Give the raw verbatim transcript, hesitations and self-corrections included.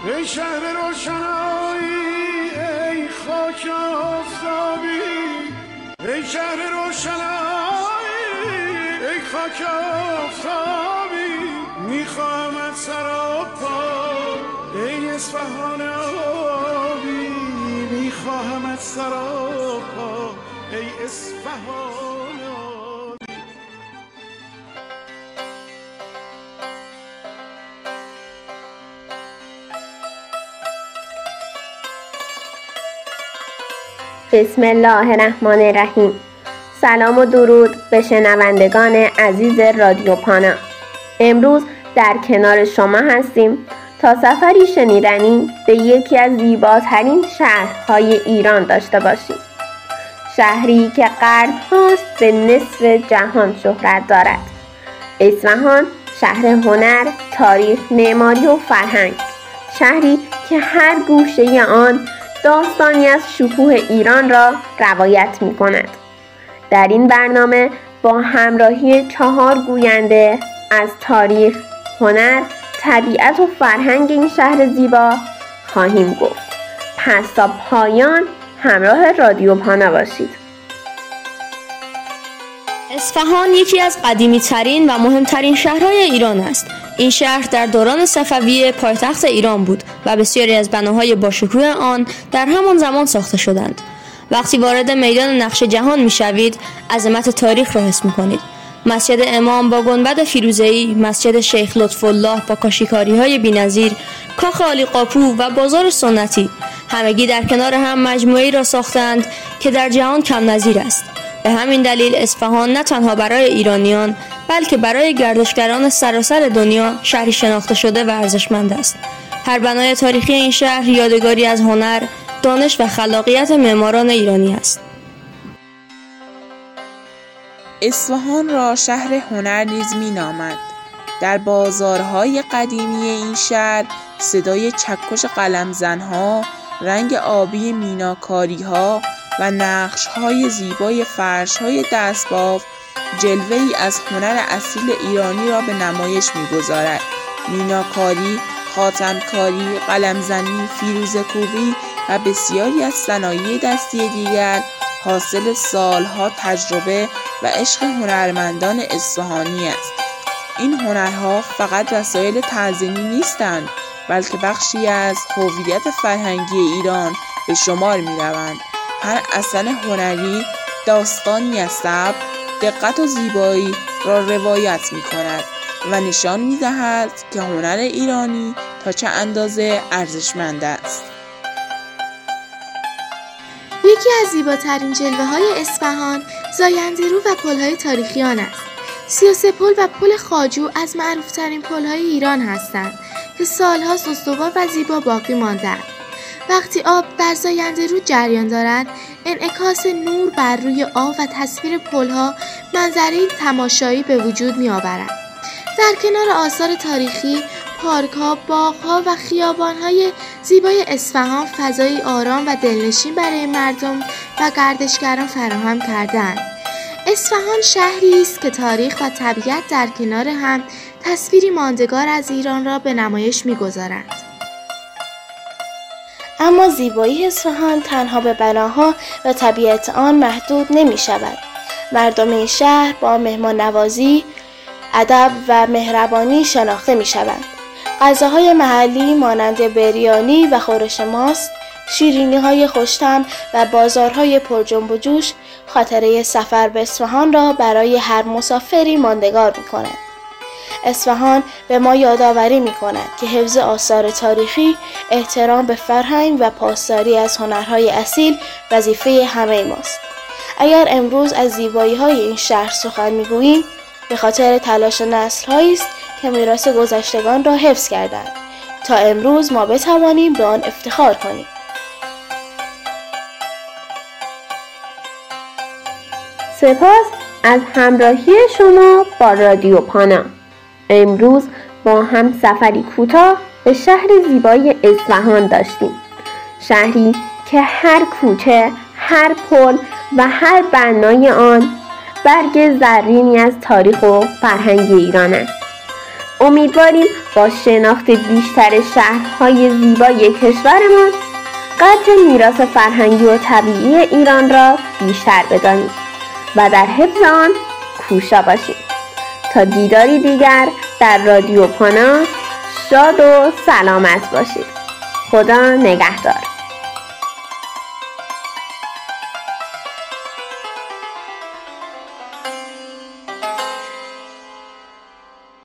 ای شهر روشنایی ای خاک آفتابی، ای شهر روشنایی ای خاک آفتابی، میخواهم سراپا ای اصفهان آبی، میخواهم سراپا ای اصفهان آبی. بسم الله الرحمن الرحیم. سلام و درود به شنوندگان عزیز رادیو پانا. امروز در کنار شما هستیم تا سفری شنیدنی به یکی از زیباترین شهرهای ایران داشته باشیم. شهری که قرن‌هاست به نصف جهان شهرت دارد. اصفهان شهر هنر، تاریخ، معماری و فرهنگ. شهری که هر گوشه آن داستانی از شکوه ایران را روایت می کند. در این برنامه با همراهی چهار گوینده از تاریخ، هنر، طبیعت و فرهنگ این شهر زیبا خواهیم گفت. پس تا پایان همراه رادیو پانا باشید. اصفهان یکی از قدیمی ترین و مهمترین شهرهای ایران است. این شهر در دوران صفویه پایتخت ایران بود و بسیاری از بناهای باشکوه آن در همان زمان ساخته شدند. وقتی وارد میدان نقش جهان می‌شوید، عظمت تاریخ را حس می‌کنید. مسجد امام با گنبد فیروزه‌ای، مسجد شیخ لطف‌الله با کاشی‌کاری‌های بی‌نظیر، کاخ عالی قاپو و بازار سنتی، همگی در کنار هم مجموعه‌ای را ساختند که در جهان کم نظیر است. به همین دلیل اصفهان نه تنها برای ایرانیان بلکه برای گردشگران سراسر دنیا شهری شناخته شده و ارزشمند است. هر بنای تاریخی این شهر یادگاری از هنر، دانش و خلاقیت معماران ایرانی است. اصفهان را شهر هنر نیز می‌نامند. در بازارهای قدیمی این شهر صدای چکش قلمزن‌ها، رنگ آبی میناکاری‌ها و نقش‌های زیبای فرش‌های دستباف جلوه‌ای از هنر اصیل ایرانی را به نمایش می‌گذارد. میناکاری، خاتمکاری، قلمزنی، فیروزه‌کوبی و بسیاری از صنایع دستی دیگر حاصل سالها تجربه و عشق هنرمندان اصفهانی است. این هنرها فقط وسایل تزئینی نیستند، بلکه بخشی از هویت فرهنگی ایران به شمار می‌روند. هر اثر هنری داستانی از صبر، دقت و زیبایی را روایت می‌کند و نشان می‌دهد که هنر ایرانی تا چه اندازه ارزشمند است. یکی از زیباترین جلوه‌های اصفهان زاینده‌رو و پل‌های تاریخی آن است. سی و سه پل و پل خواجو از معروف‌ترین پل‌های ایران هستند که سال‌هاست استوار و زیبا باقی مانده‌اند. وقتی آب در زاینده‌رو جریان دارد، انعکاس نور بر روی آب و تصویر پل‌ها منظره‌ای تماشایی به وجود می‌آورد. در کنار آثار تاریخی، پارک‌ها، باغ‌ها و خیابان‌های زیبای اصفهان فضایی آرام و دلنشین برای مردم و گردشگران فراهم کرده‌اند. اصفهان شهری است که تاریخ و طبیعت در کنار هم تصویری ماندگار از ایران را به نمایش می‌گذارند. اما زیبایی اصفهان تنها به بناها و طبیعت آن محدود نمی شود. مردم این شهر با مهمان نوازی، ادب و مهربانی شناخته می شوند. غذاهای محلی مانند بریانی و خورش ماست، شیرینی‌های خوش‌طعم و بازارهای پر جنب و جوش خاطره سفر به اصفهان را برای هر مسافری ماندگار می‌کند. اصفهان به ما یادآوری می‌کند که حفظ آثار تاریخی، احترام به فرهنگ و پاسداری از هنرهای اصیل وظیفه همه ماست. اگر امروز از زیبایی‌های این شهر سخن می‌گوییم، به خاطر تلاش نسل‌هایی است که میراث گذشتگان را حفظ کردند تا امروز ما بتوانیم به آن افتخار کنیم. سپاس از همراهی شما با رادیو پانا. امروز با هم سفری کوتاه به شهر زیبای اصفهان داشتیم. شهری که هر کوچه، هر پل و هر بنای آن برگ زرینی از تاریخ و فرهنگ ایران است. امیدواریم با شناخت بیشتر شهرهای زیبای کشورمان قدر میراث فرهنگی و طبیعی ایران را بیشتر بدانیم و در حفظ آن کوشا باشیم. تا دیداری دیگر در رادیو پانا، شاد و سلامت باشید. خدا نگهدار.